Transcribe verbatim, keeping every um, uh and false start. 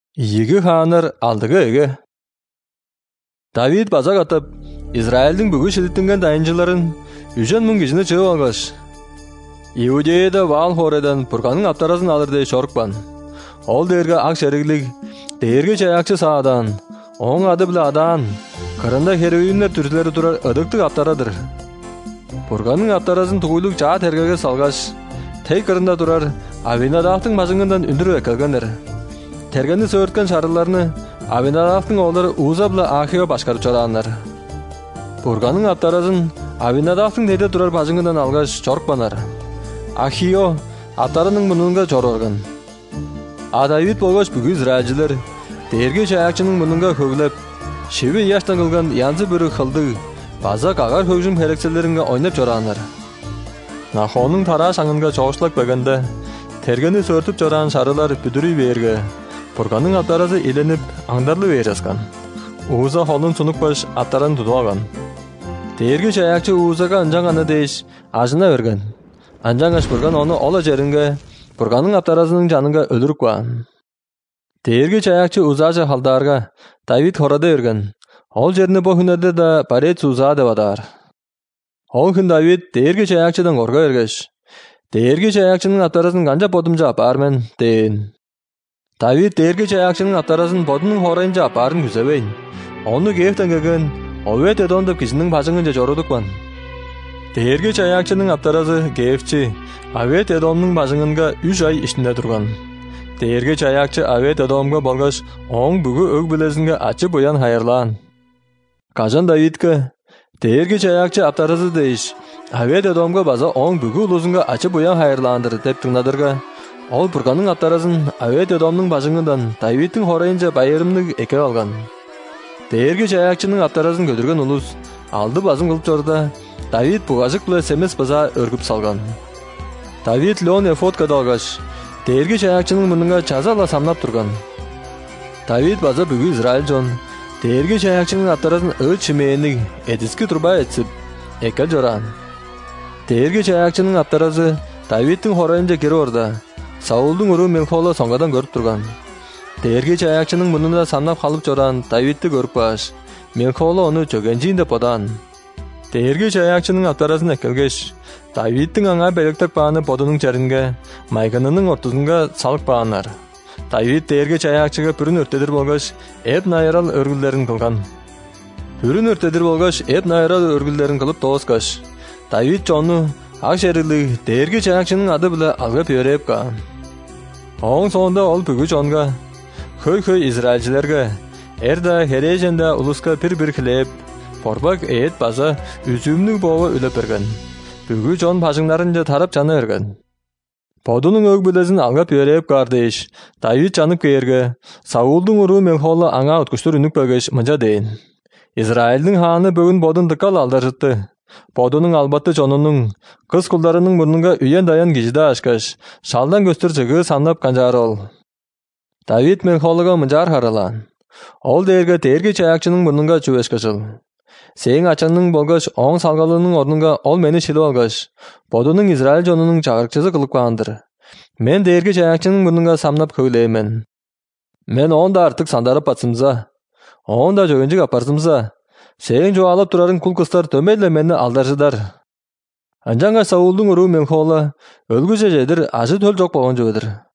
Игі ханыр алдығы өгі. Давид базақ атып, Израильдің бүгі шедеттінген дайынжыларын үжен мұн кешіні чығы алғаш. Иудеяда вал хоредан пұрқаның аптарасын алырдай шорықпан. Ол дерге ақ шәріглік, дерге чаяқчы саадан, оң ады білі адан, қырында хероинлер түртлері тұрар ыдықтық аптарадыр. Пұрқаның аптарасын тұғылық жаа тергеге салғаш, тей қырында тұрар Авинадавтың мажыңындан үндірі өкілгендер. Тергені сөөрткен шарыларыны Авинадавтың олары уыза білі ақио башқарып чаранлар. Пұрқаның аптарасын Авинадавтың дейде тұрар бажыңындан алғаш чорықпанар. Ахио аттарының мұныңға чорорған. Адавид болғаш бүгі израилжилер дерге чаяқчының мұныңға көглеп, шеви яштан қылған янзы бүрі қылды, базақ ағар көкжім херекселерінге ойнап чоранлар. Нахоның тара шаңынға чоғышлак бәгенде, тергені сөртіп чоран шарылар бүдірі берге, Пұрқаның аптарасы еленіп, аңдарлы бер жасқан. Уыза холын сұнық баш аттарын тұтуаған. Дерге чаяқчы уызаға анжаңаны дейш, ажына өрген. Анжаңаш Пұрқан оны ола жерінге, Пұрқаның аптарасының жанынға өлірік баған. Дерге чаяқчы уызашы халдарға Давид хорады өрген. Ол жеріні бұл хүнерді да парет суза деп адар. Ол күн Давид дерге чаяқчыдан орға өргеш. Дерге чаяқчының аптарасын қанжа бодымжа апармен дейін. Давид дерге чаяқчының аптарасын бодының хорайынжа апарын күзебейн. Оны кеftен кеген, овет едондып кішінің башыңынжа жорудықпан. Дерге чаяқчының аптарасы кефчі, овет едомның башыңынға үш ай ішінде тұрған. Дерге чаяқчы овет едомға болғаш, оң бүгі өг білесінге ачы бұян хайырлан. Кажан Давидке, дерге чаяқчы аптарасы дейш, овет едомға база оң бүгі ұлысынға ачы бұян хайырландыр деп тұңнадырға. Ол Пұрқаның аптарасын Авет едомның башыңындан Давидтің хорайынжа байырымны еке алған. Дерге чаяқчының аптарасын көдірген ұлыс алды базым қылып жорда, Давид бұғажық біле семес база өргіп салған. Давид леон эфот кадалғаш, дерге чаяқчының мұныңға чазала самнап тұрған. Давид база бүгі Израиль жон, дерге чаяқчының аптарасын өт шимейінік әдіскі тұрба етсіп, екел жоран. Дерге чаяқчының аптарасы Давидтің хорайынжа кері орда, Саулдың ұры Мелхолы соңғадан көріп тұрған. Дерге чаяқчының мұнында самнап қалып жоран Давидті көріп баш. Мелхолы оны чөгенжейінде подан. Дерге чаяқчының аптарасын әкелгеш, Давидтің аңа бәліктік бағаны подының жерінге, майғынының ортызынға салық бағанар. Давид дерге чаяқчыға бүрін өртедір болғаш, әп найырал өргілдерін қылған. Бүрін өртедір болғаш, әп найырал өргілдерін қылып тоғысқаш. Давид жоны ақ шерілі дерге чаяқчының ады білі алға пөреп қа. Оң соңында ол бүгі жонға, көй-көй израилчілерге, әрді хереженде ұлысқа бір-бір кілеп, порбак әйет база үзімнің боғы үліп өрген. Бүгі жон башыңларынжа тарап жаны өрген. Подының өг білесін алға пөреп қардеш, Давид жанып кейерге, Саулдың ұры Мелхолы аңа ұткүштір үнік бөгеш мұнжа дейін. Израильдің ханы бүгін бодын дықал алдар жытты. Подының албатты жонының, қыз құлдарының мұрныңға үйен даян кежіде ашқаш, шалдан көстір жығы самнап қанжар ол. Давид Мелхолыға мұнжар харалан. Ол дерге дерге чаяқчының мұрныңға чөешкашыл. Сең ачанның болғаш, оң салғалының орныңға ол мені шилу алғаш. Подының Израиль жонының чағырқчызы қылып қағандыр. Мен дерге чаяқчының мұрныңға самнап көйлеймен. Мен онда артық сандарып батсымза. Онда жөгенжік апарсымза. Сең жо алып тұрарын құл қыстар төмейлі мені алдаржыдар. Анжаңға Саулдың ұру Мелхолы өлгіже жедір ажы төл жоқ болған жөдір.